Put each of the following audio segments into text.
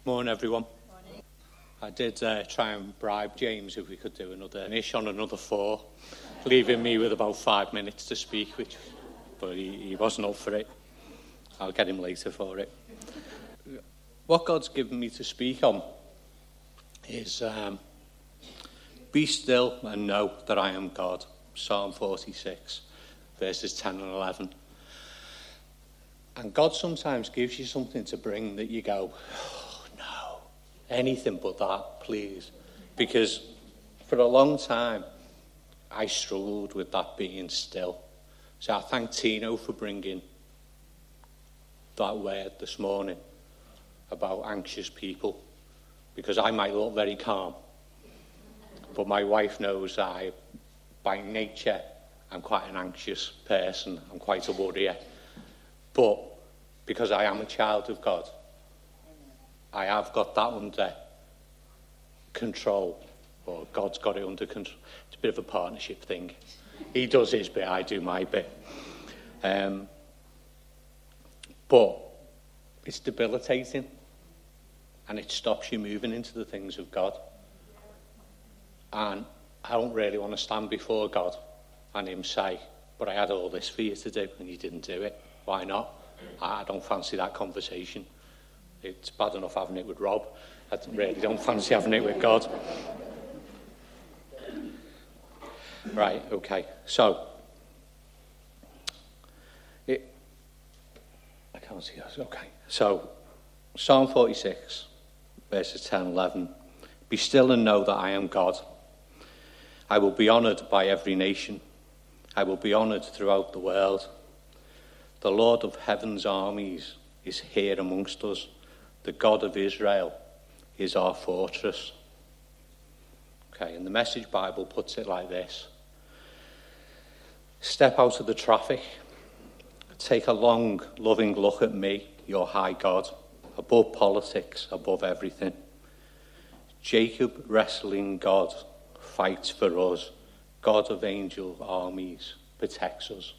Morning, everyone. I did try and bribe James if we could do another ish on another 4, leaving me with about 5 minutes to speak, but he wasn't up for it. I'll get him later for it. What God's given me to speak on is be still and know that I am God. Psalm 46, verses 10 and 11. And God sometimes gives you something to bring that you go, oh, no, anything but that, please. Because for a long time, I struggled with that being still. So I thank Tino for bringing that word this morning about anxious people. Because I might look very calm. But my wife knows that by nature, I'm quite an anxious person. I'm quite a worrier. But because I am a child of God, I have got that under control, or God's got it under control. It's a bit of a partnership thing. He does his bit, I do my bit. But it's debilitating, and it stops you moving into the things of God. And I don't really want to stand before God and him say, but I had all this for you to do, and you didn't do it. Why not? I don't fancy that conversation. It's bad enough having it with Rob. I really don't fancy having it with God. Right, okay. So, I can't see that. Okay. So, Psalm 46, verses 10 and 11. Be still and know that I am God. I will be honoured by every nation. I will be honoured throughout the world. The Lord of heaven's armies is here amongst us. The God of Israel is our fortress. Okay, and the Message Bible puts it like this. Step out of the traffic. Take a long, loving look at me, your high God, above politics, above everything. Jacob, wrestling God, fights for us. God of angel armies protects us.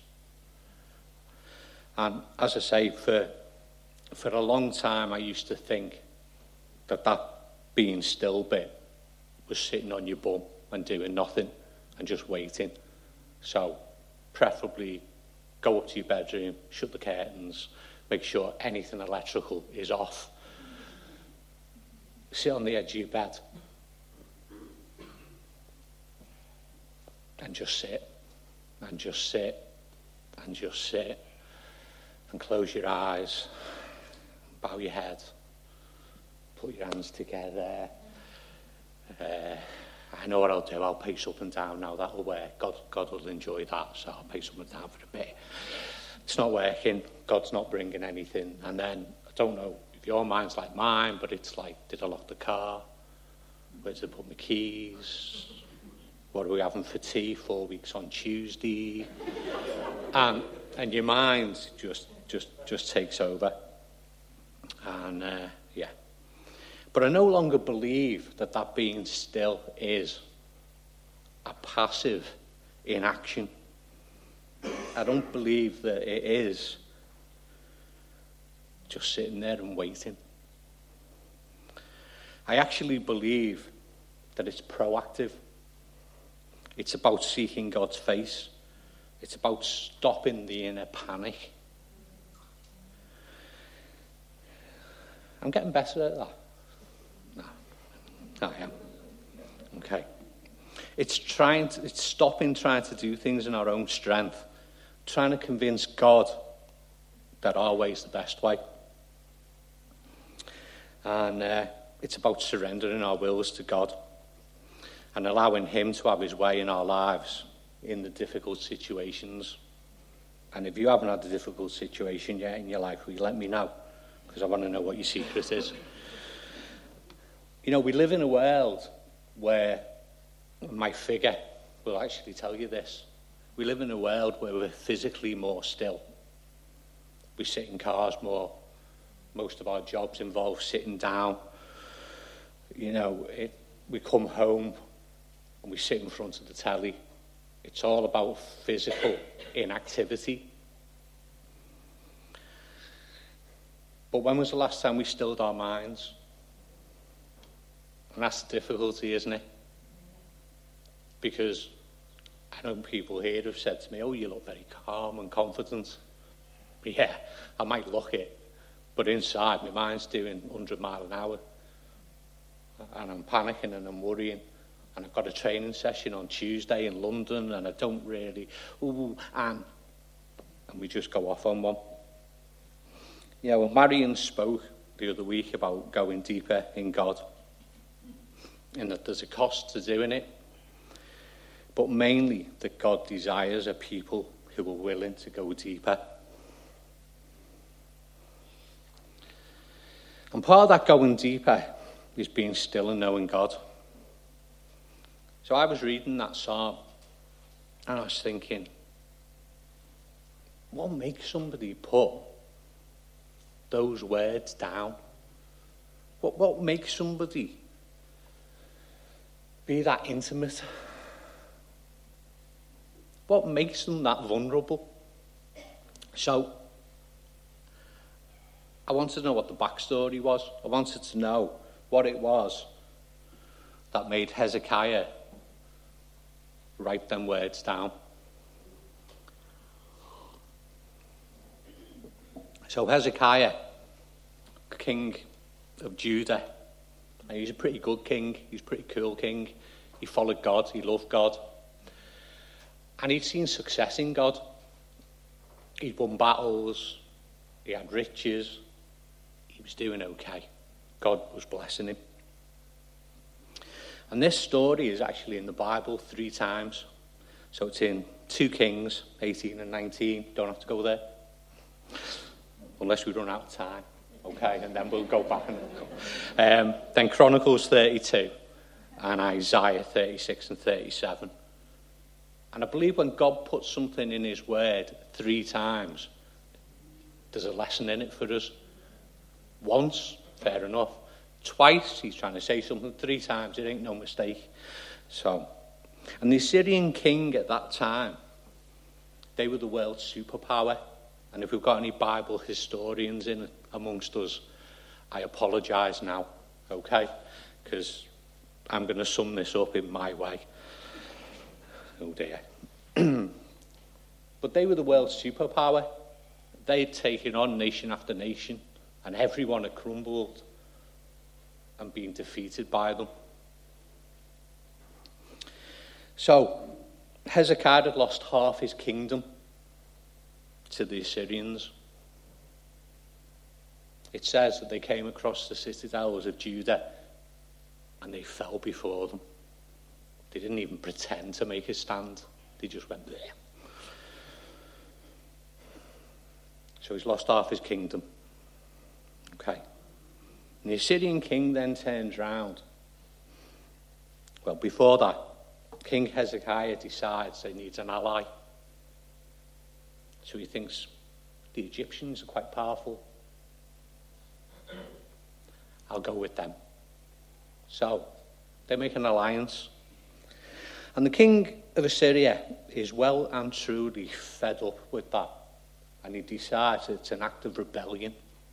And as I say, for a long time I used to think that being still bit was sitting on your bum and doing nothing and just waiting. So preferably go up to your bedroom, shut the curtains, make sure anything electrical is off. Sit on the edge of your bed and just sit and just sit and just sit. And close your eyes, bow your head, put your hands together. I know what I'll do. I'll pace up and down now. That'll work. God will enjoy that, so I'll pace up and down for a bit. It's not working. God's not bringing anything. And then, I don't know if your mind's like mine, but it's like, did I lock the car? Where did I put my keys? What are we having for tea? 4 weeks on Tuesday. And your mind just takes over. And, yeah. But I no longer believe that being still is a passive inaction. I don't believe that it is just sitting there and waiting. I actually believe that it's proactive. It's about seeking God's face. It's about stopping the inner panic. I'm getting better at that. No, I am. Okay. It's stopping trying to do things in our own strength. Trying to convince God that our way is the best way. And it's about surrendering our wills to God and allowing him to have his way in our lives in the difficult situations. And if you haven't had a difficult situation yet in your life, will you let me know? Because I want to know what your secret is. You know, we live in a world where, my figure will actually tell you this, we live in a world where we're physically more still. We sit in cars more. Most of our jobs involve sitting down. You know, we come home and we sit in front of the telly. It's all about physical inactivity. But when was the last time we stilled our minds? And that's the difficulty, isn't it? Because I know people here have said to me, oh, you look very calm and confident. Yeah, I might look it, but inside my mind's doing 100 mile an hour. And I'm panicking and I'm worrying. And I've got a training session on Tuesday in London, and I don't really, and we just go off on one. Yeah, well, Marion spoke the other week about going deeper in God, and that there's a cost to doing it, but mainly that God desires a people who are willing to go deeper. And part of that going deeper is being still and knowing God. So I was reading that psalm, and I was thinking, what makes somebody put those words down? What makes somebody be that intimate? What makes them that vulnerable? So I wanted to know what the backstory was. I wanted to know what it was that made Hezekiah write them words down. So Hezekiah, king of Judah, and he's a pretty good king, he's a pretty cool king. He followed God, he loved God. And he'd seen success in God. He'd won battles, he had riches, he was doing okay. God was blessing him. And this story is actually in the Bible 3 times. So it's in 2 Kings, 18 and 19. Don't have to go there. Unless we run out of time. Okay, and then we'll go back and then Chronicles 32 and Isaiah 36 and 37. And I believe when God puts something in his word 3 times, there's a lesson in it for us. Once, fair enough. Twice, he's trying to say something. 3 times, it ain't no mistake. So, and the Assyrian king at that time, they were the world's superpower. And if we've got any Bible historians in amongst us, I apologise now, okay? Because I'm going to sum this up in my way. Oh dear. But they were the world's superpower. They'd taken on nation after nation, and everyone had crumbled and been defeated by them. So, Hezekiah had lost half his kingdom to the Assyrians. It says that they came across the citadels of Judah and they fell before them. They didn't even pretend to make a stand. They just went there. So he's lost half his kingdom. Okay. And the Assyrian king then turns round. Well, before that, King Hezekiah decides he needs an ally. So he thinks the Egyptians are quite powerful. I'll go with them. So they make an alliance. And the king of Assyria is well and truly fed up with that. And he decides it's an act of rebellion.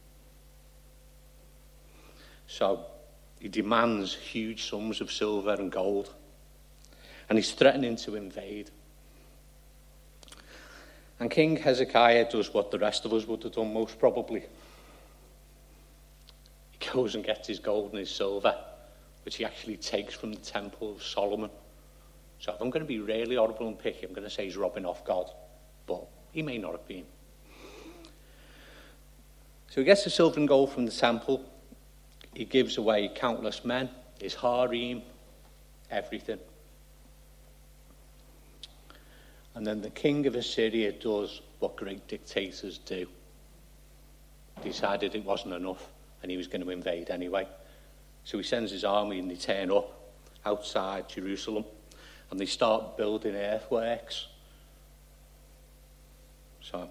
So he demands huge sums of silver and gold. And he's threatening to invade. And King Hezekiah does what the rest of us would have done most probably. He goes and gets his gold and his silver, which he actually takes from the Temple of Solomon. So if I'm going to be really horrible and picky, I'm going to say he's robbing off God. But he may not have been. So he gets the silver and gold from the temple. He gives away countless men, his harem, everything. And then the king of Assyria does what great dictators do. Decided it wasn't enough and he was going to invade anyway. So he sends his army and they turn up outside Jerusalem and they start building earthworks. So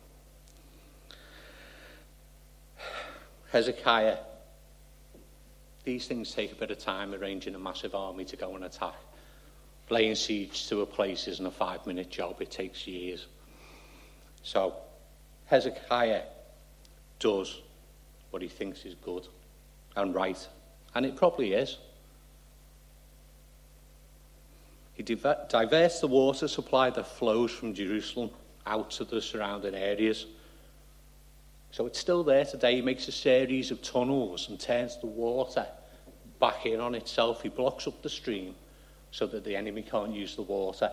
Hezekiah, these things take a bit of time, arranging a massive army to go and attack. Laying siege to a place isn't a 5-minute job, it takes years. So Hezekiah does what he thinks is good and right. And it probably is. He diverts the water supply that flows from Jerusalem out to the surrounding areas. So it's still there today. He makes a series of tunnels and turns the water back in on itself. He blocks up the stream so that the enemy can't use the water.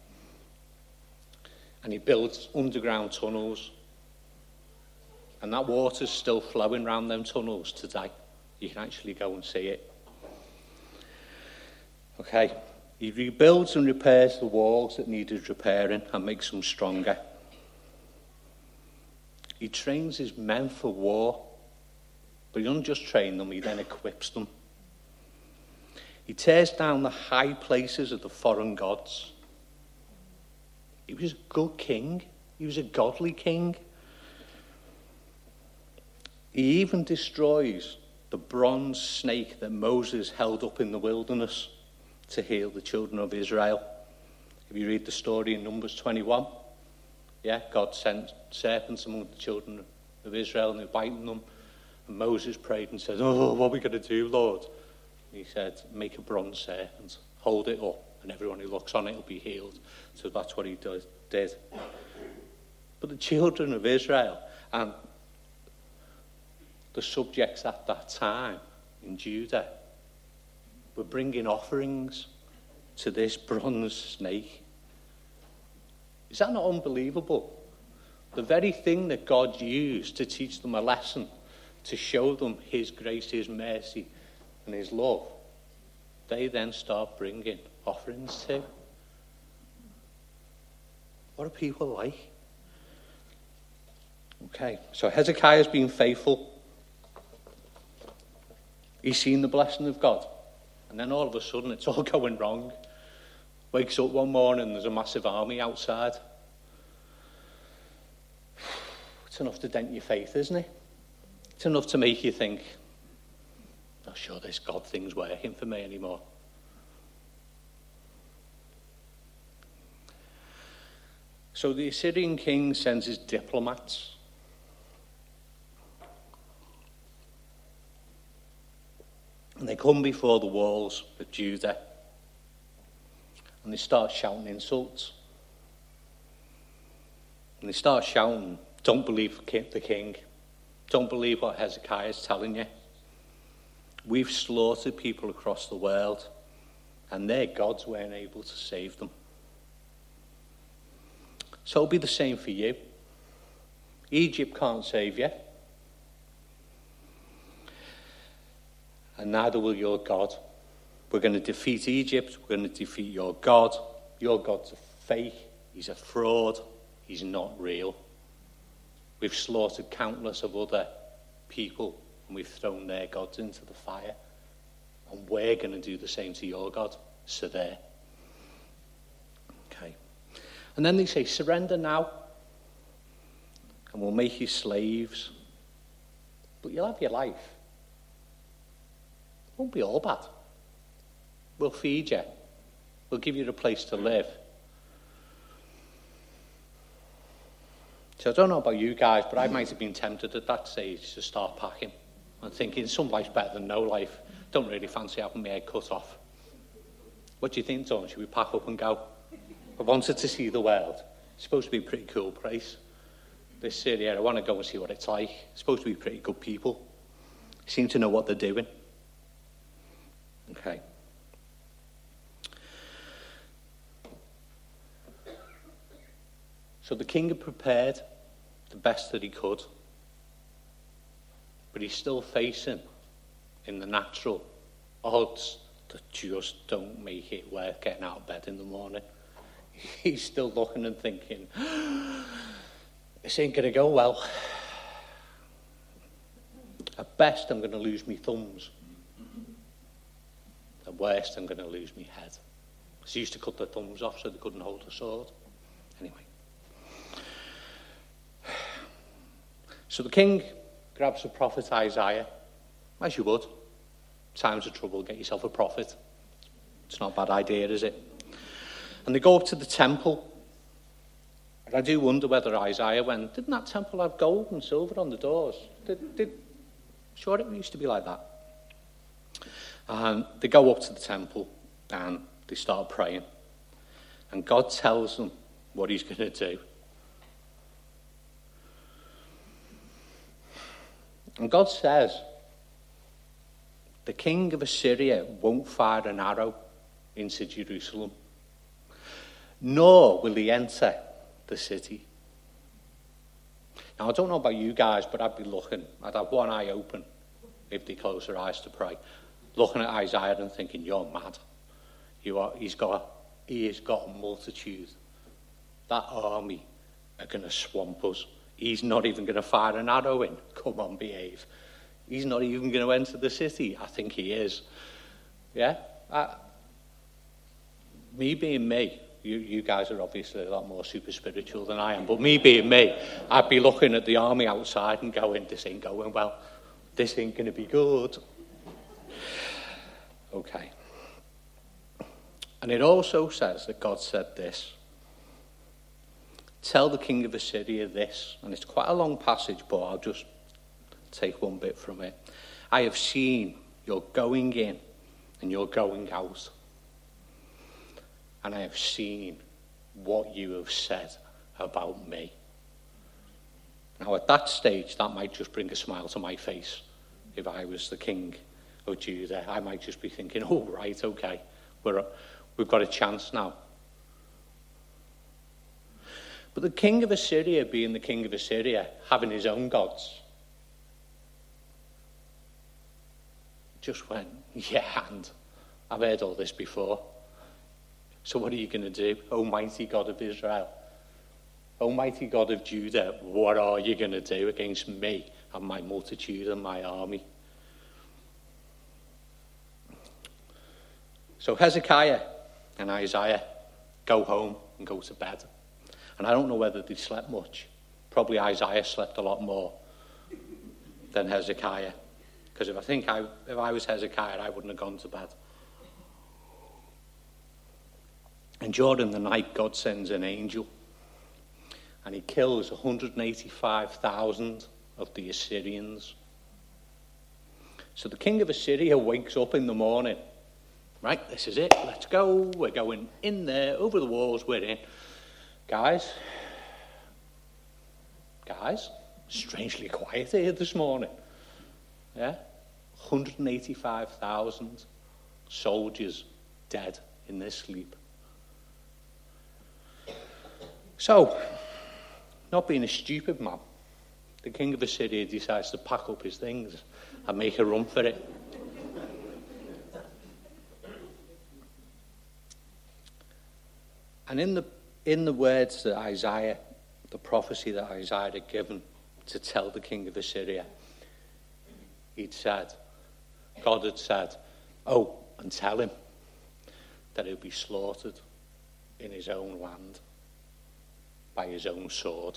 And he builds underground tunnels. And that water's still flowing around them tunnels today. You can actually go and see it. Okay. He rebuilds and repairs the walls that needed repairing and makes them stronger. He trains his men for war. But he doesn't just train them, he then equips them. He tears down the high places of the foreign gods. He was a good king. He was a godly king. He even destroys the bronze snake that Moses held up in the wilderness to heal the children of Israel. If you read the story in Numbers 21, God sent serpents among the children of Israel and they were biting them. And Moses prayed and said, what are we going to do, Lord? He said, make a bronze serpent, hold it up, and everyone who looks on it will be healed. So that's what he did. But the children of Israel and the subjects at that time in Judah were bringing offerings to this bronze snake. Is that not unbelievable? The very thing that God used to teach them a lesson, to show them his grace, his mercy, and his love, they then start bringing offerings to. What are people like? Okay, so Hezekiah's been faithful. He's seen the blessing of God. And then all of a sudden it's all going wrong. Wakes up one morning, there's a massive army outside. It's enough to dent your faith, isn't it? It's enough to make you think, not sure this God thing's working for me anymore. So the Assyrian king sends his diplomats. And they come before the walls of Judah. And they start shouting insults. And they start shouting, don't believe the king. Don't believe what Hezekiah is telling you. We've slaughtered people across the world, and their gods weren't able to save them. So it'll be the same for you. Egypt can't save you. And neither will your God. We're going to defeat Egypt. We're going to defeat your God. Your God's a fake. He's a fraud. He's not real. We've slaughtered countless of other people, and we've thrown their gods into the fire. And we're going to do the same to your God. So there. Okay. And then they say, surrender now, and we'll make you slaves. But you'll have your life. It won't be all bad. We'll feed you. We'll give you a place to live. So I don't know about you guys, but I might have been tempted at that stage to start packing and thinking some life's better than no life. Don't really fancy having my head cut off. What do you think, Dawn? Should we pack up and go? I wanted to see the world. It's supposed to be a pretty cool place. This Syria, I want to go and see what it's like. It's supposed to be pretty good people. Seem to know what they're doing. Okay. So the king had prepared the best that he could, but he's still facing, in the natural, odds that just don't make it worth getting out of bed in the morning. He's still looking and thinking, this ain't going to go well. At best, I'm going to lose my thumbs. At worst, I'm going to lose my head. Because he used to cut their thumbs off so they couldn't hold a sword. Anyway. So the king grabs the prophet Isaiah, as you would. Times of trouble, get yourself a prophet. It's not a bad idea, is it? And they go up to the temple. And I do wonder whether Isaiah went, didn't that temple have gold and silver on the doors? Sure, it used to be like that. And they go up to the temple and they start praying. And God tells them what he's going to do. And God says, the king of Assyria won't fire an arrow into Jerusalem, nor will he enter the city. Now, I don't know about you guys, but I'd have one eye open if they close their eyes to pray, looking at Isaiah and thinking, you're mad. He has got a multitude. That army are going to swamp us. He's not even going to fire an arrow in. Come on, behave. He's not even going to enter the city. I think he is. Yeah? Me being me, you guys are obviously a lot more super spiritual than I am, but me being me, I'd be looking at the army outside and going, this ain't going well. This ain't going to be good. Okay. And it also says that God said this. Tell the king of Assyria this, and it's quite a long passage, but I'll just take one bit from it. I have seen your going in and your going out, and I have seen what you have said about me. Now, at that stage, that might just bring a smile to my face. If I was the king of Judah, I might just be thinking, oh, right, okay, we've got a chance now. But the king of Assyria, being the king of Assyria, having his own gods, just went, yeah, and I've heard all this before. So what are you going to do, Almighty God of Israel? Almighty God of Judah, what are you going to do against me and my multitude and my army? So Hezekiah and Isaiah go home and go to bed. And I don't know whether they slept much. Probably Isaiah slept a lot more than Hezekiah. Because if I was Hezekiah, I wouldn't have gone to bed. And during the night, God sends an angel. And he kills 185,000 of the Assyrians. So the king of Assyria wakes up in the morning. Right, this is it. Let's go. We're going in there, over the walls, we're in. Guys, strangely quiet here this morning. Yeah? 185,000 soldiers dead in their sleep. So, not being a stupid man, the king of Assyria decides to pack up his things and make a run for it. And in the words that Isaiah, the prophecy that Isaiah had given to tell the king of Assyria, God had said, oh, and tell him that he'll be slaughtered in his own land by his own sword.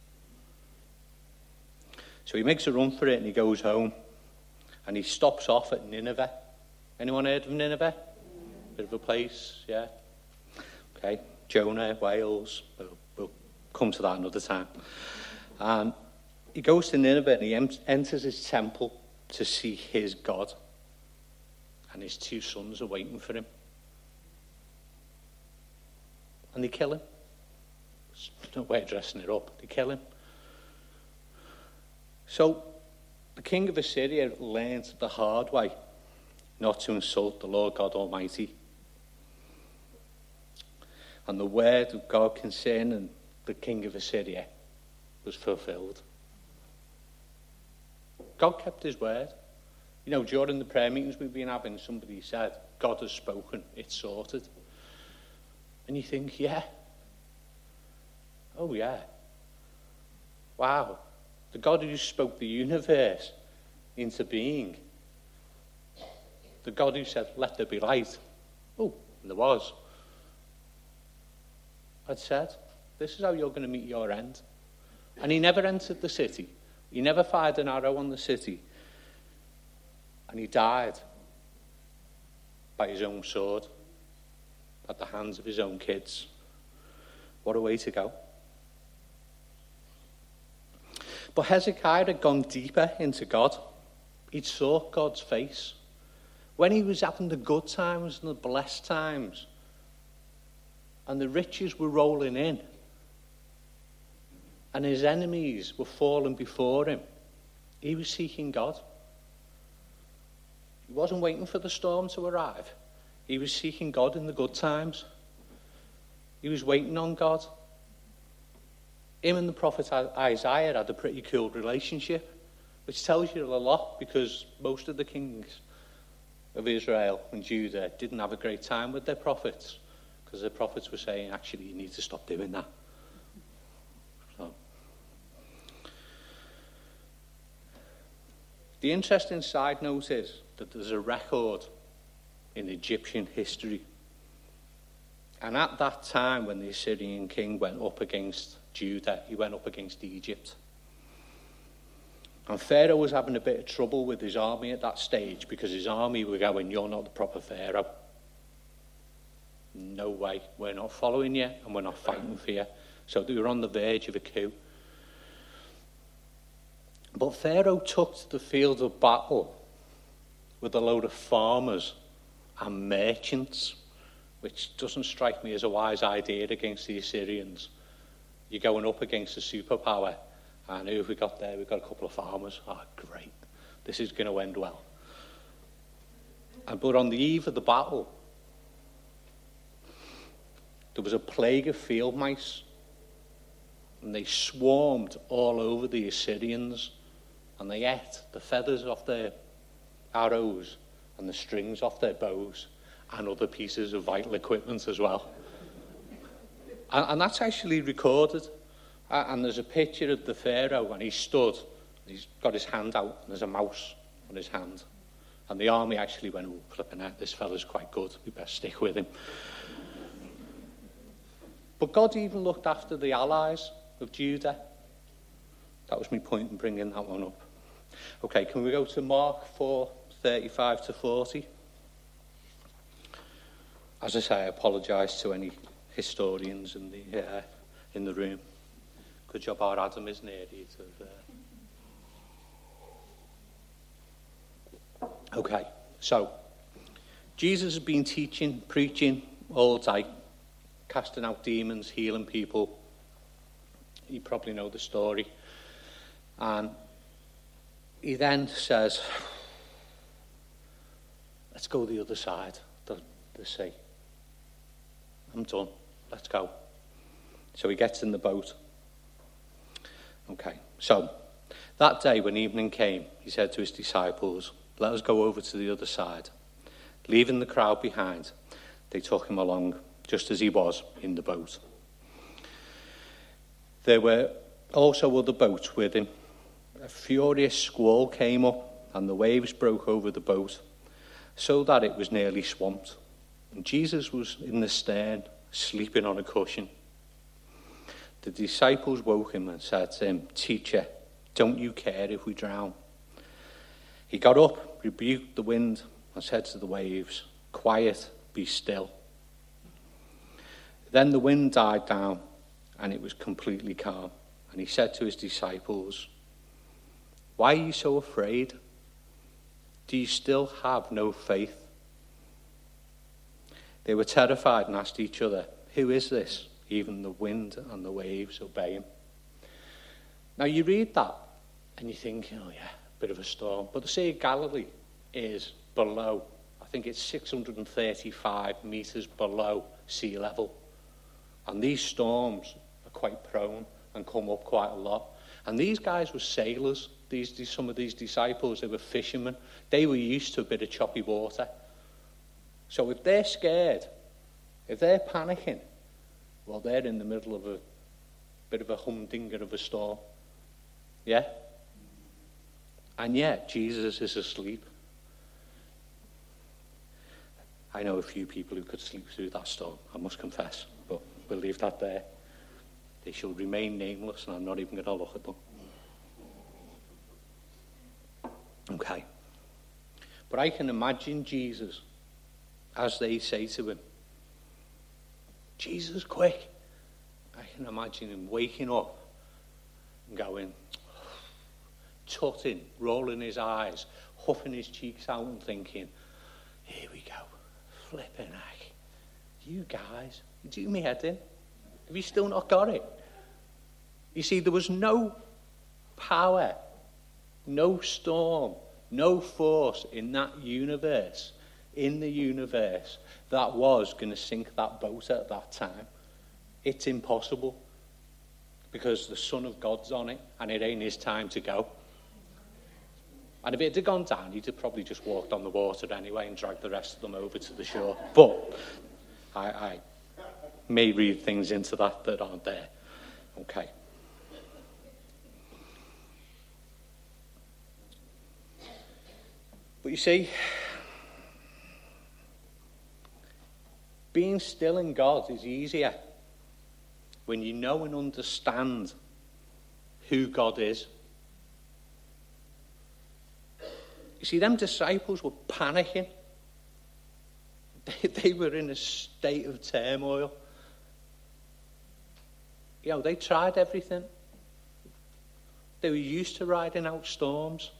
So he makes a run for it and he goes home and he stops off at Nineveh. Anyone heard of Nineveh? Bit of a place, yeah? Okay, Jonah, Wales, we'll come to that another time. He goes to Nineveh and he enters his temple to see his God. And his two sons are waiting for him. And they kill him. There's no way of dressing it up. They kill him. So the king of Assyria learned the hard way not to insult the Lord God Almighty. And the word of God concerning the king of Assyria was fulfilled. God kept his word. You know, during the prayer meetings we've been having, somebody said, God has spoken, it's sorted. And you think, yeah. Oh, yeah. Wow. The God who spoke the universe into being. The God who said, let there be light. Oh, and there was. Had said, this is how you're going to meet your end. And he never entered the city. He never fired an arrow on the city. And he died by his own sword, at the hands of his own kids. What a way to go. But Hezekiah had gone deeper into God. He'd sought God's face. When he was having the good times and the blessed times, and the riches were rolling in, and his enemies were falling before him, he was seeking God. He wasn't waiting for the storm to arrive. He was seeking God in the good times. He was waiting on God. Him and the prophet Isaiah had a pretty cool relationship, which tells you a lot, because most of the kings of Israel and Judah didn't have a great time with their prophets, because their prophets were saying, actually, you need to stop doing that. So, the interesting side note is that there's a record in Egyptian history. And at that time, when the Assyrian king went up against Judah, he went up against Egypt. And Pharaoh was having a bit of trouble with his army at that stage, because his army were going, you're not the proper Pharaoh. No way, we're not following you, and we're not fighting for you. So they were on the verge of a coup. But Pharaoh took to the field of battle with a load of farmers and merchants, which doesn't strike me as a wise idea against the Assyrians. You're going up against a superpower, and who have we got there? We've got a couple of farmers. Oh, great. This is going to end well. But on the eve of the battle, there was a plague of field mice, and they swarmed all over the Assyrians, and they ate the feathers off their arrows and the strings off their bows and other pieces of vital equipment as well. And that's actually recorded. And there's a picture of the Pharaoh, and he stood, he's got his hand out, and there's a mouse on his hand. And the army actually went, oh, flipping out, this fella's quite good, we better stick with him. But God even looked after the allies of Judah. That was my point in bringing that one up. Okay, can we go to Mark 4:35 to 40? As I say, I apologise to any historians in the room. Good job our Adam isn't here. Okay, so Jesus has been teaching, preaching all day, casting out demons, healing people. You probably know the story. And he then says, let's go the other side, the sea. I'm done. Let's go. So he gets in the boat. Okay, so that day when evening came, he said to his disciples, let us go over to the other side. Leaving the crowd behind, they took him along just as he was in the boat. There were also other boats with him. A furious squall came up, and the waves broke over the boat, so that it was nearly swamped. And Jesus was in the stern, sleeping on a cushion. The disciples woke him and said to him, Teacher, don't you care if we drown? He got up, rebuked the wind, and said to the waves, Quiet, be still. Then the wind died down, and it was completely calm. And he said to his disciples, Why are you so afraid? Do you still have no faith? They were terrified and asked each other, Who is this? Even the wind and the waves obey him. Now you read that and you think, oh yeah, a bit of a storm. But the Sea of Galilee is below, I think it's 635 metres below sea level. And these storms are quite prone and come up quite a lot. And these guys were sailors. Some of these disciples, they were fishermen. They were used to a bit of choppy water. So if they're scared, if they're panicking, well, they're in the middle of a bit of a humdinger of a storm. Yeah? And yet, Jesus is asleep. I know a few people who could sleep through that storm, I must confess. But we'll leave that there. They shall remain nameless, and I'm not even going to look at them. Okay. But I can imagine Jesus as they say to him, Jesus, quick. I can imagine him waking up and going, tutting, rolling his eyes, huffing his cheeks out and thinking, here we go, flipping heck. You guys, do me head in. Have you still not got it? You see, there was no power, no storm, no force in the universe, that was going to sink that boat at that time. It's impossible, because the Son of God's on it, and it ain't his time to go. And if it had gone down, he'd have probably just walked on the water anyway and dragged the rest of them over to the shore. But I may read things into that aren't there. Okay. But you see, being still in God is easier when you know and understand who God is. You see, them disciples were panicking. They were in a state of turmoil. You know, they tried everything. They were used to riding out storms.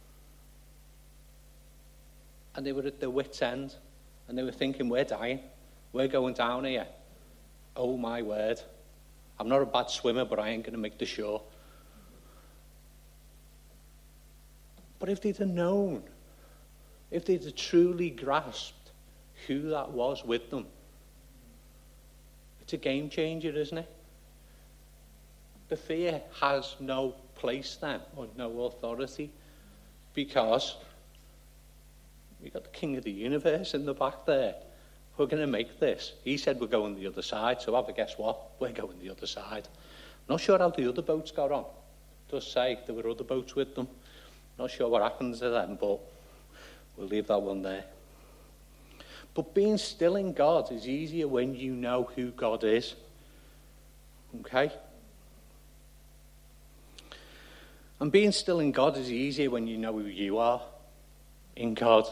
And they were at their wits' end. And they were thinking, we're dying. We're going down here. Oh, my word. I'm not a bad swimmer, but I ain't going to make the shore. But if they'd have known, if they'd have truly grasped who that was with them, it's a game changer, isn't it? The fear has no place then, or no authority, because we've got the King of the universe in the back there. We're going to make this. He said we're going the other side, so have a guess what? We're going the other side. Not sure how the other boats got on. It does say there were other boats with them. Not sure what happens to them, but we'll leave that one there. But being still in God is easier when you know who God is. Okay? And being still in God is easier when you know who you are in God.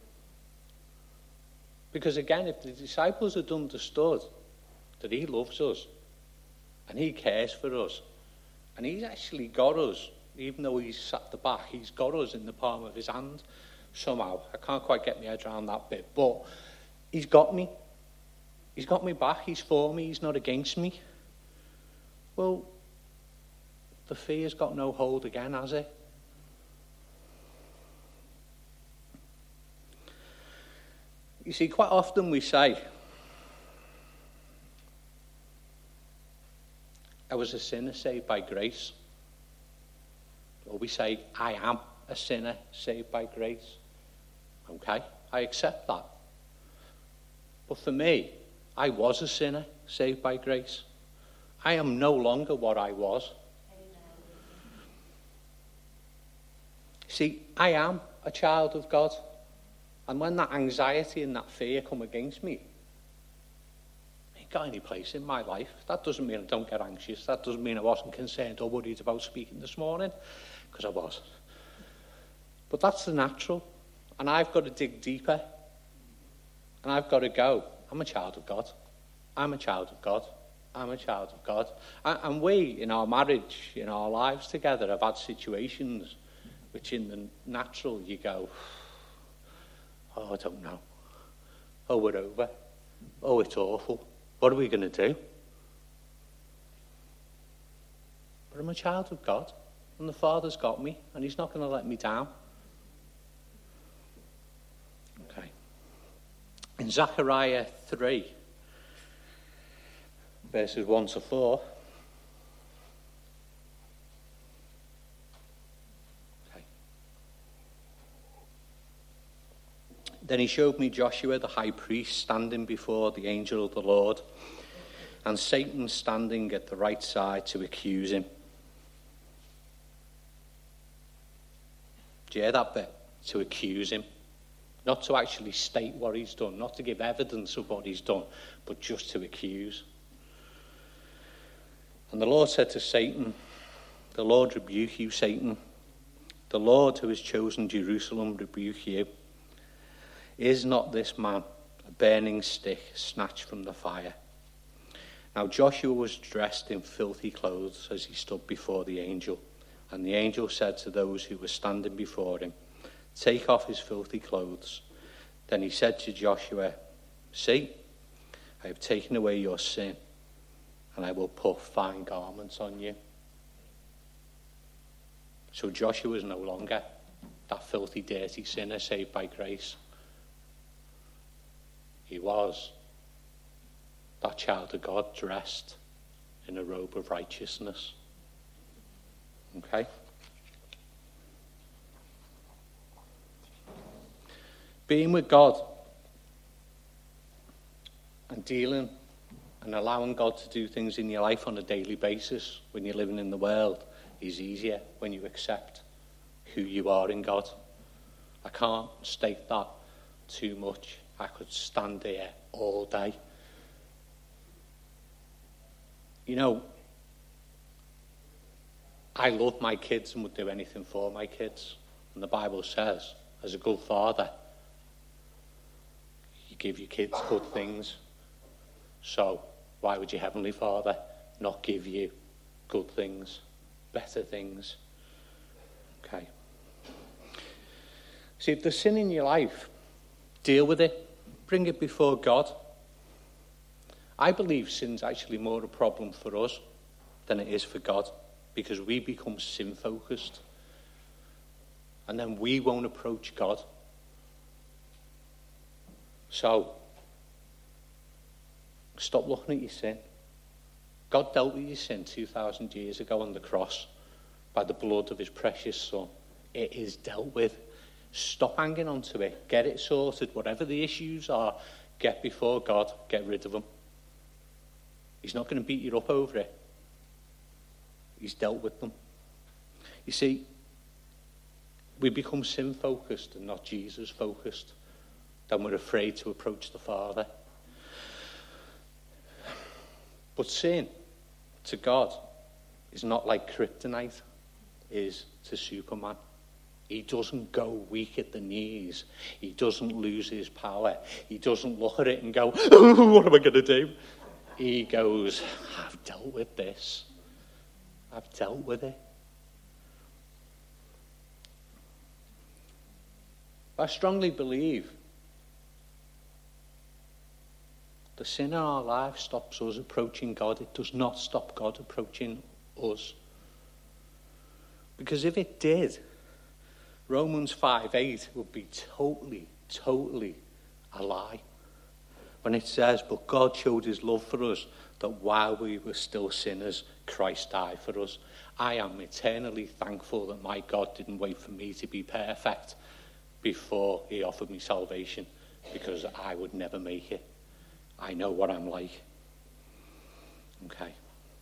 Because again, if the disciples had understood that he loves us and he cares for us and he's actually got us, even though he's at the back, he's got us in the palm of his hand somehow. I can't quite get my head around that bit, but he's got me. He's got me back. He's for me. He's not against me. Well, the fear's got no hold again, has it? You see, quite often we say, I was a sinner saved by grace. Or we say, I am a sinner saved by grace. Okay, I accept that. But for me, I was a sinner saved by grace. I am no longer what I was. See, I am a child of God. And when that anxiety and that fear come against me, it ain't got any place in my life. That doesn't mean I don't get anxious. That doesn't mean I wasn't concerned or worried about speaking this morning, because I was. But that's the natural. And I've got to dig deeper. And I've got to go, I'm a child of God. I'm a child of God. I'm a child of God. And we, in our marriage, in our lives together, have had situations which in the natural you go, oh, I don't know. Oh, we're over. Oh, it's awful. What are we going to do? But I'm a child of God, and the Father's got me, and he's not going to let me down. Okay. In Zechariah 3, verses 1 to 4, then he showed me Joshua the high priest standing before the angel of the Lord, and Satan standing at the right side to accuse him. Do you hear that bit? To accuse him. Not to actually state what he's done, not to give evidence of what he's done, but just to accuse. And the Lord said to Satan, the Lord rebuke you, Satan. The Lord who has chosen Jerusalem rebuke you. Is not this man a burning stick snatched from the fire? Now Joshua was dressed in filthy clothes as he stood before the angel. And the angel said to those who were standing before him, take off his filthy clothes. Then he said to Joshua, see, I have taken away your sin, and I will put fine garments on you. So Joshua was no longer that filthy, dirty sinner saved by grace. He was that child of God dressed in a robe of righteousness. Okay? Being with God and dealing and allowing God to do things in your life on a daily basis when you're living in the world is easier when you accept who you are in God. I can't state that too much. I could stand there all day. You know, I love my kids and would do anything for my kids. And the Bible says, as a good father, you give your kids good things. So why would your Heavenly Father not give you good things, better things? Okay. See, if there's sin in your life, deal with it. Bring it before God. I believe sin's actually more a problem for us than it is for God, because we become sin-focused. And then we won't approach God. So, stop looking at your sin. God dealt with your sin 2,000 years ago on the cross by the blood of his precious Son. It is dealt with. Stop hanging on to it. Get it sorted. Whatever the issues are, get before God. Get rid of them. He's not going to beat you up over it. He's dealt with them. You see, we become sin-focused and not Jesus-focused. Then we're afraid to approach the Father. But sin to God is not like kryptonite is to Superman. He doesn't go weak at the knees. He doesn't lose his power. He doesn't look at it and go, oh, what am I going to do? He goes, I've dealt with this. I've dealt with it. I strongly believe the sin in our life stops us approaching God. It does not stop God approaching us. Because if it did, Romans 5:8 would be totally a lie. When it says, but God showed his love for us, that while we were still sinners, Christ died for us. I am eternally thankful that my God didn't wait for me to be perfect before he offered me salvation, because I would never make it. I know what I'm like. Okay.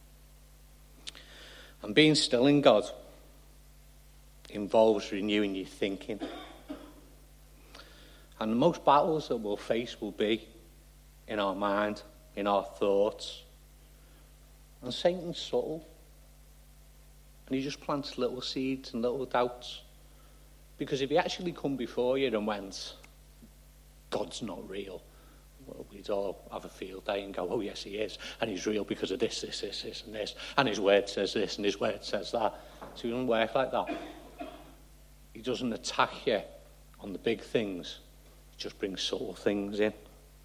And being still in God involves renewing your thinking. And the most battles that we'll face will be in our mind, in our thoughts. And Satan's subtle. And he just plants little seeds and little doubts. Because if he actually come before you and went, God's not real, well, we'd all have a field day and go, oh yes, he is. And he's real because of this, and this. And his word says this, and his word says that. So he doesn't work like that. He doesn't attack you on the big things. He just brings subtle things in.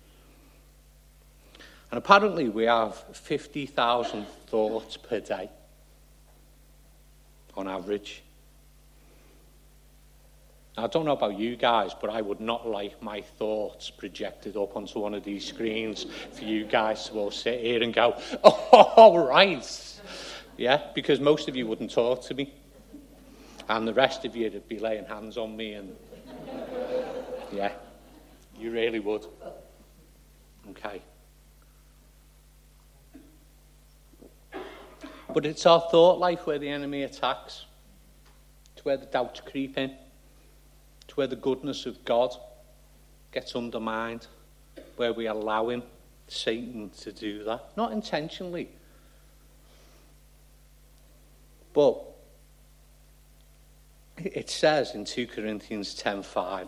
And apparently we have 50,000 thoughts per day, on average. Now, I don't know about you guys, but I would not like my thoughts projected up onto one of these screens for you guys to all sit here and go, oh, all right. Yeah, because most of you wouldn't talk to me. And the rest of you would be laying hands on me and, yeah, you really would. Okay. But it's our thought life where the enemy attacks. It's where the doubts creep in. It's where the goodness of God gets undermined. Where we allow him, Satan, to do that. Not intentionally. But it says in 2 Corinthians 10:5.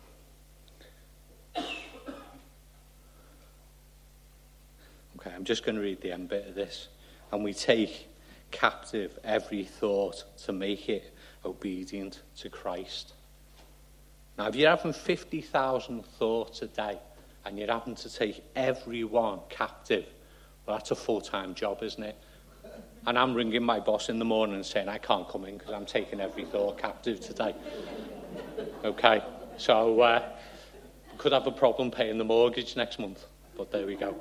Okay, I'm just going to read the end bit of this. And we take captive every thought to make it obedient to Christ. Now, if you're having 50,000 thoughts a day, and you're having to take everyone captive, well, that's a full-time job, isn't it? And I'm ringing my boss in the morning and saying, I can't come in because I'm taking every thought captive today. Okay, so could have a problem paying the mortgage next month, but there we go.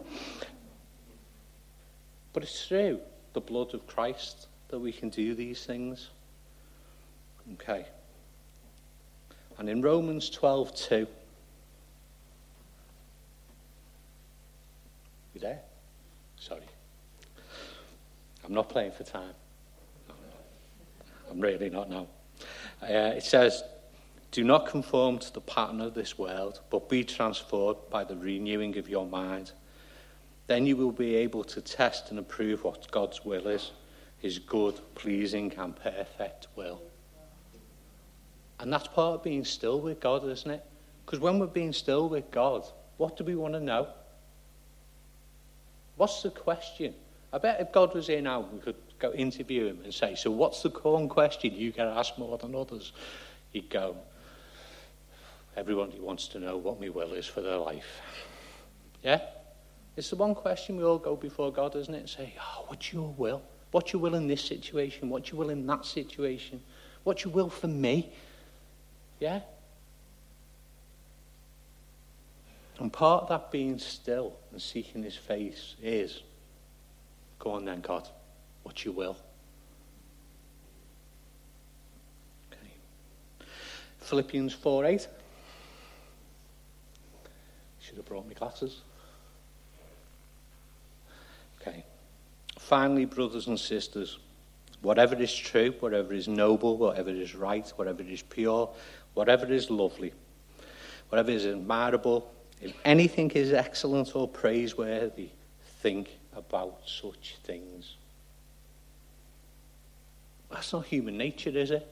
But it's through the blood of Christ that we can do these things. Okay. And in Romans 12:2, you there? Sorry. I'm not playing for time. No. I'm really not now. It says, do not conform to the pattern of this world, but be transformed by the renewing of your mind. Then you will be able to test and approve what God's will is, his good, pleasing, and perfect will. And that's part of being still with God, isn't it? Because when we're being still with God, what do we want to know? What's the question? I bet if God was here now, we could go interview him and say, so what's the one question you get asked more than others? He'd go, everybody wants to know what my will is for their life. Yeah? It's the one question we all go before God, isn't it? And say, what's your will? What's your will in this situation? What's your will in that situation? What's your will for me? Yeah? And part of that being still and seeking his face is, go on then, God, what's your will? Okay. Philippians 4:8. Should have brought my glasses. Okay. Finally, brothers and sisters, whatever is true, whatever is noble, whatever is right, whatever is pure, whatever is lovely, whatever is admirable, if anything is excellent or praiseworthy, think about such things. That's not human nature, is it?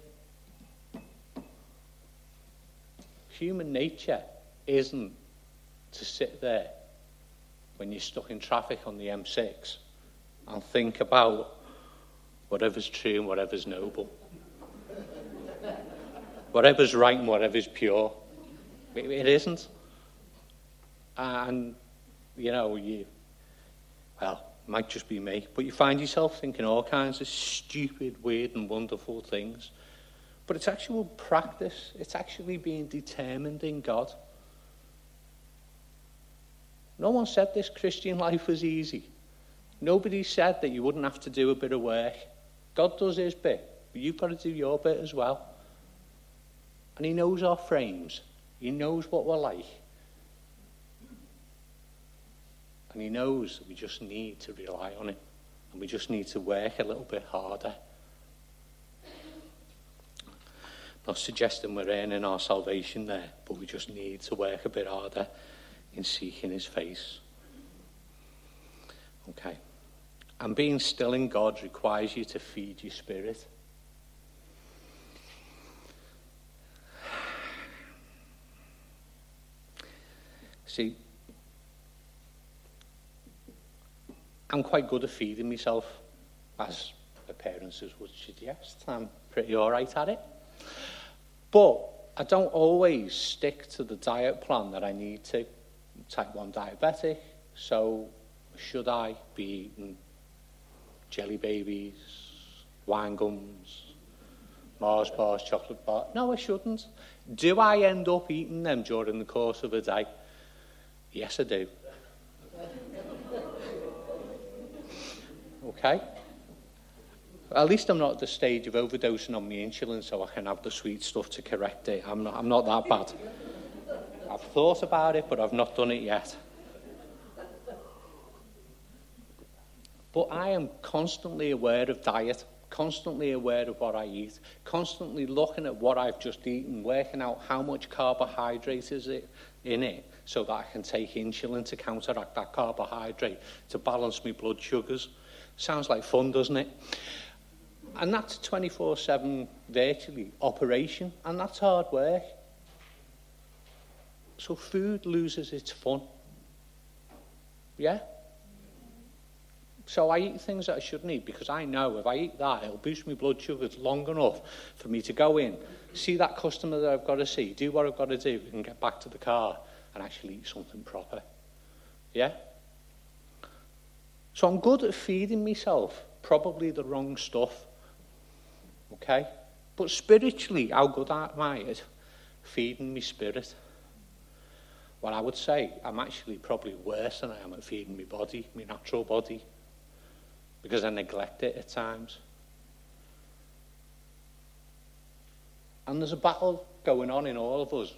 Human nature isn't to sit there when you're stuck in traffic on the M6 and think about whatever's true and whatever's noble. Whatever's right and whatever's pure. It isn't. And, it might just be me, but you find yourself thinking all kinds of stupid, weird and wonderful things. But it's actual practice. It's actually being determined in God. No one said this Christian life was easy. Nobody said that you wouldn't have to do a bit of work. God does his bit, but you've got to do your bit as well. And he knows our frames. He knows what we're like. And he knows that we just need to rely on him. And we just need to work a little bit harder. Not suggesting we're earning our salvation there, but we just need to work a bit harder in seeking his face. Okay. And being still in God requires you to feed your spirit. See, I'm quite good at feeding myself, as the parents would suggest. I'm pretty all right at it. But I don't always stick to the diet plan that I need to. I'm type 1 diabetic, so should I be eating jelly babies, wine gums, Mars bars, chocolate bars? No, I shouldn't. Do I end up eating them during the course of a day? Yes, I do. Okay? At least I'm not at the stage of overdosing on my insulin so I can have the sweet stuff to correct it. I'm not that bad. I've thought about it, but I've not done it yet. But I am constantly aware of diet, constantly aware of what I eat, constantly looking at what I've just eaten, working out how much carbohydrate is in it so that I can take insulin to counteract that carbohydrate, to balance my blood sugars. Sounds like fun, doesn't it? And that's 24/7 virtually operation, and that's hard work. So food loses its fun. Yeah? So I eat things that I shouldn't eat because I know if I eat that, it'll boost my blood sugars long enough for me to go in, see that customer that I've got to see, do what I've got to do, and get back to the car and actually eat something proper. Yeah? So I'm good at feeding myself, probably the wrong stuff. Okay? But spiritually, how good am I at feeding my spirit? Well, I would say I'm actually probably worse than I am at feeding my body, my natural body, because I neglect it at times. And there's a battle going on in all of us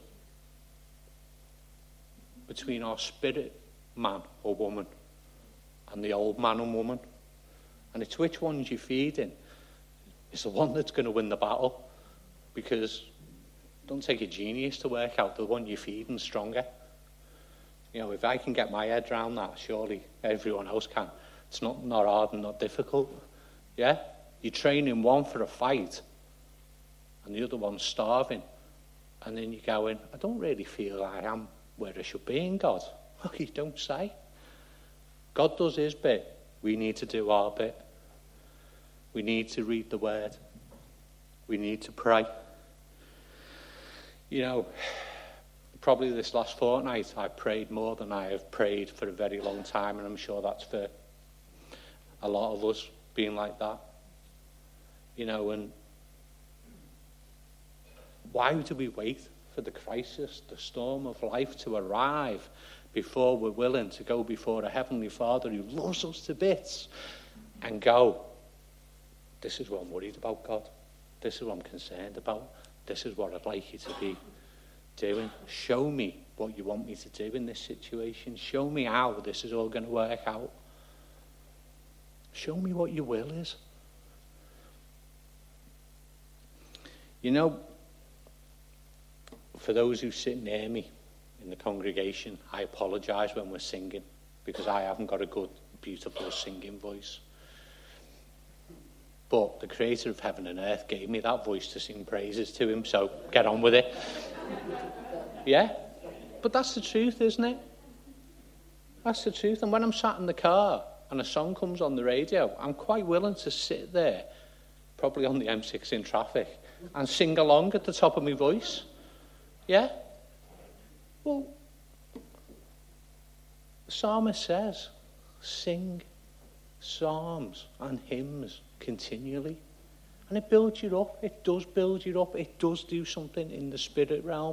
between our spirit man or woman and the old man and woman. And it's which ones you're feeding is the one that's going to win the battle, because it don't take a genius to work out the one you're feeding stronger. You know, if I can get my head around that, surely everyone else can. It's not hard and not difficult. Yeah? You're training one for a fight and the other one's starving. And then you're going, I don't really feel I am where I should be in God. Well, you don't say. God does his bit. We need to do our bit. We need to read the word. We need to pray. You know, probably this last fortnight I prayed more than I have prayed for a very long time, and I'm sure that's for a lot of us being like that. You know, and why do we wait for the crisis, the storm of life to arrive before we're willing to go before a Heavenly Father who loves us to bits and go, this is what I'm worried about, God. This is what I'm concerned about. This is what I'd like you to be doing. Show me what you want me to do in this situation. Show me how this is all going to work out. Show me what your will is. You know, for those who sit near me in the congregation, I apologise when we're singing, because I haven't got a good, beautiful singing voice. But the creator of heaven and earth gave me that voice to sing praises to him, so get on with it. Yeah? But that's the truth, isn't it? That's the truth. And when I'm sat in the car and a song comes on the radio, I'm quite willing to sit there, probably on the M6 in traffic, and sing along at the top of my voice. Yeah? Well, the psalmist says, sing psalms and hymns continually. And it builds you up. It does build you up. It does do something in the spirit realm.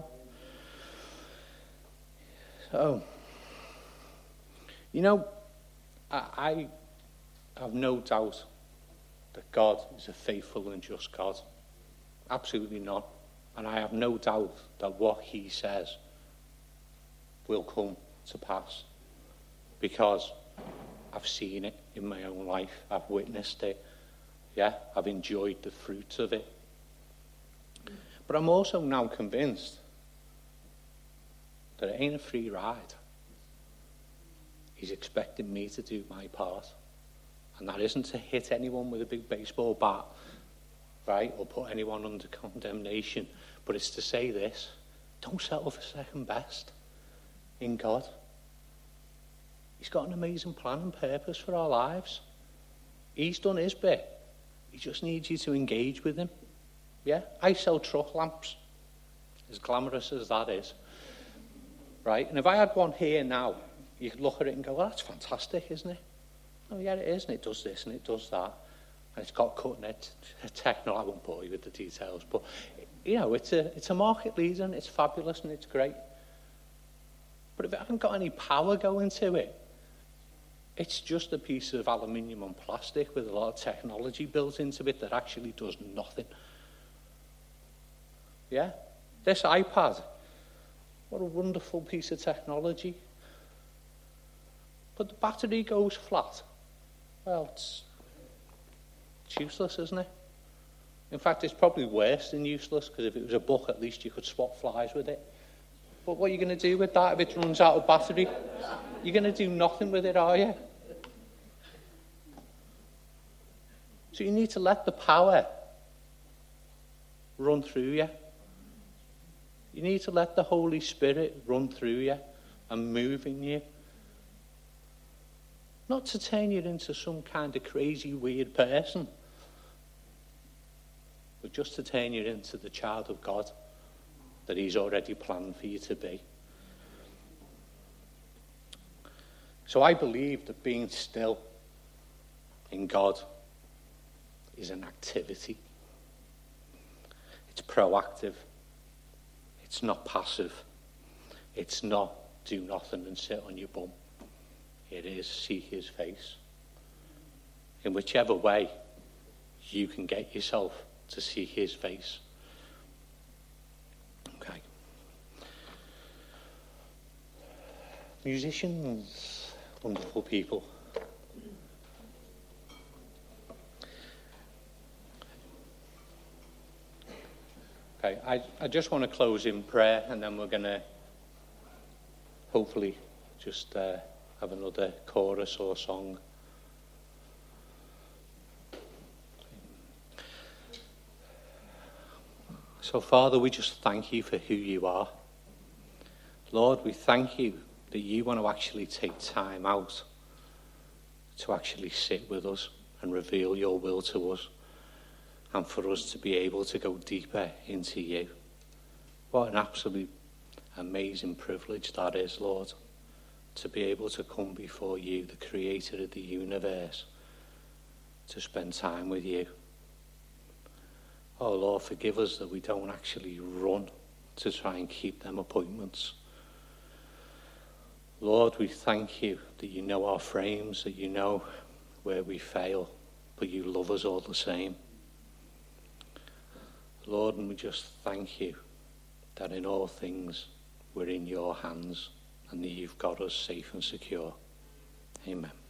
So, you know, I have no doubt that God is a faithful and just God. Absolutely not. And I have no doubt that what he says will come to pass, because I've seen it in my own life. I've witnessed it. Yeah, I've enjoyed the fruits of it. But I'm also now convinced that it ain't a free ride. He's expecting me to do my part. And that isn't to hit anyone with a big baseball bat, right, or put anyone under condemnation. But it's to say this: don't settle for second best in God. He's got an amazing plan and purpose for our lives. He's done his bit. He just needs you to engage with him. Yeah? I sell truck lamps, as glamorous as that is. Right? And if I had one here now, you could look at it and go, well, that's fantastic, isn't it? Oh, yeah, it is, and it does this and it does that. And it's got cutting-edge technology. I won't bore you with the details, but, you know, it's a market leader, and it's fabulous and it's great. But if it hasn't got any power going to it, it's just a piece of aluminium and plastic with a lot of technology built into it that actually does nothing. Yeah? This iPad, what a wonderful piece of technology. But the battery goes flat. Well, it's useless, isn't it? In fact, it's probably worse than useless, because if it was a book, at least you could swap flies with it. But what are you going to do with that if it runs out of battery? You're going to do nothing with it, are you? So you need to let the power run through you. You need to let the Holy Spirit run through you and move in you. Not to turn you into some kind of crazy, weird person, but just to turn you into the child of God that he's already planned for you to be. So I believe that being still in God is an activity. It's proactive. It's not passive. It's not do nothing and sit on your bum. It is seek his face. In whichever way you can get yourself to seek his face. Okay. Musicians, wonderful people. Okay, I just want to close in prayer, and then we're going to hopefully just have another chorus or song. So, Father, we just thank you for who you are. Lord, we thank you that you want to actually take time out to actually sit with us and reveal your will to us, and for us to be able to go deeper into you. What an absolute amazing privilege that is, Lord, to be able to come before you, the creator of the universe, to spend time with you. Oh, Lord, forgive us that we don't actually run to try and keep them appointments. Lord, we thank you that you know our frames, that you know where we fail, but you love us all the same. Lord, and we just thank you that in all things we're in your hands and that you've got us safe and secure. Amen.